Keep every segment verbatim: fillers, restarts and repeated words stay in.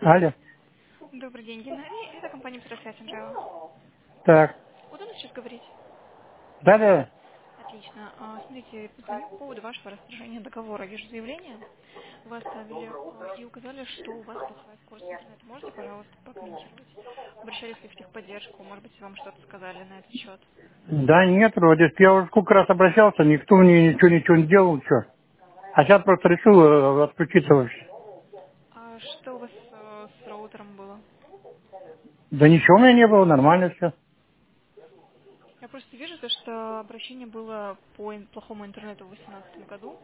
Алло. Добрый день, Геннадий. Это компания «Петросвязь Анжела». Так. Удобно сейчас говорить? Да-да. Отлично. А, Смотрите, позвоню по поводу вашего расторжения договора. Вижу заявление. Вы оставили а, и указали, что у вас плохая скорость интернета. Можете, пожалуйста, прокомментировать? Обращались ли в техподдержку? Может быть, вам что-то сказали на этот счет? Да нет, вроде. Я уже сколько раз обращался, никто мне ничего, ничего не делал, ничего. А сейчас просто решил э, отключиться вообще. А что у вас э, с роутером было? Да ничего у меня не было, нормально все. Я просто вижу, то, что обращение было по ин- плохому интернету в две тысячи восемнадцатом году.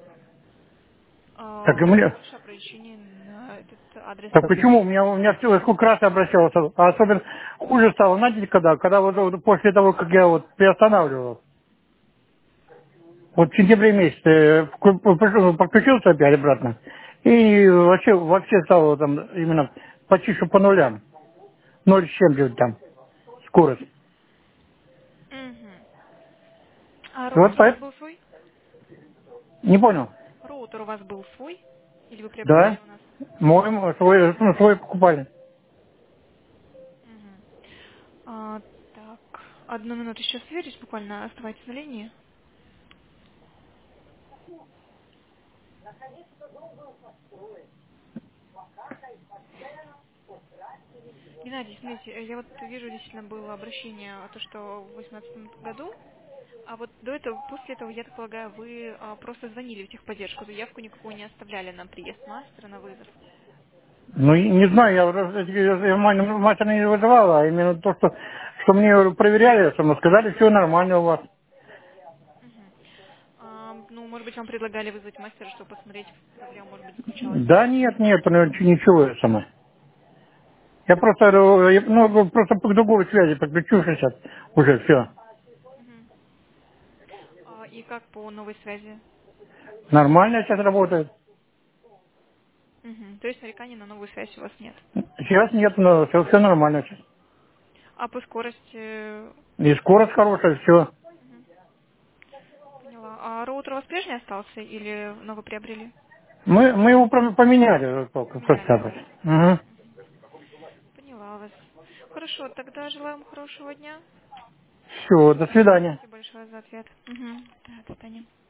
Так и А, мне... Больше обращений на этот адрес Так не почему? У меня, у меня все, сколько раз обращался, а особенно хуже стало, знаете, когда? Когда вот, вот после того, как я вот приостанавливал. Вот в сентябре месяце э, вку- пришел, подключился опять обратно. И вообще, вообще стало там именно почти что по нулям. Ноль с чем-то там скорость. Мгм. А Вот роутер у вас поэтому... был свой? Не понял. Роутер у вас был свой? Или вы приобретали Да? у нас? Мой, мой, свой, ну, свой покупали. Мгм. А, так, одну минуту сейчас сверюсь, буквально оставайтесь на линии. Геннадий, смотрите, э, я вот вижу, действительно было обращение, а то, что в восемнадцатом году, а вот до этого, после этого, я так полагаю, вы а, просто звонили в техподдержку, заявку никакую не оставляли на приезд мастера, на вызов. Ну, и не знаю, я, раз- я, я мать, мать она не вызывала, а именно то, что, что мне проверяли, что мы сказали, все нормально у вас. Мгм. А, ну, может быть, вам предлагали вызвать мастера, чтобы посмотреть, проблема, может быть, заключалась в Да чем. нет, нет, ну, ничего, ничего сама. Я просто, э, я, ну, просто по другой связи подключу сейчас уже все. Мгм. А, и как по новой связи? Нормально сейчас работает. Мгм. То есть нареканий на новую связь у вас нет. Сейчас нет, но все, все нормально сейчас. А по скорости... И скорость хорошая, все. Мгм. Поняла. А роутер у вас прежний остался или новый приобрели? Мы, мы его про- поменяли только, Поменяли, просто. да? Угу. Поняла вас. Хорошо, тогда желаю вам хорошего дня. Все, до свидания. Спасибо большое за ответ. Угу. Да, до свидания.